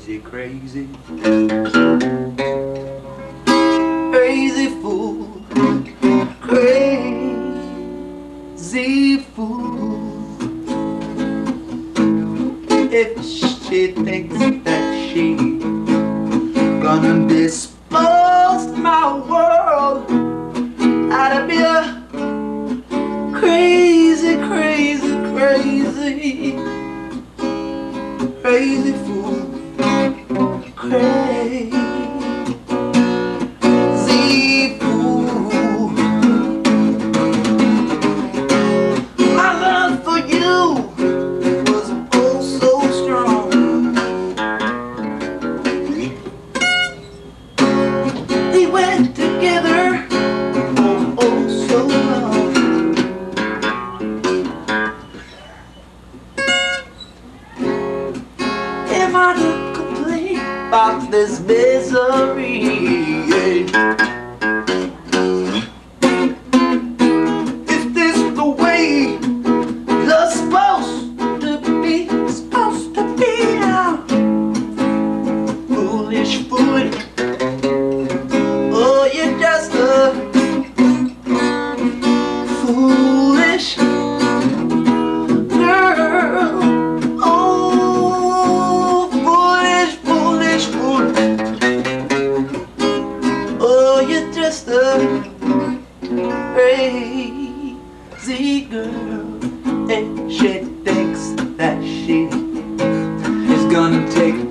crazy, crazy, crazy fool, crazy fool. If she thinks that she gonna dispose my world, I'd be a crazy, crazy, crazy, crazy fool, crazy fool. My love for you was oh so strong. We went together for oh so long. If I could complain about this misery, is this the way you're supposed to be? Supposed to be now? Foolish, foolish. Oh, you're just a foolish girl. Oh, foolish, foolish, foolish. Oh, you're just a crazy girl. And she thinks that she is gonna take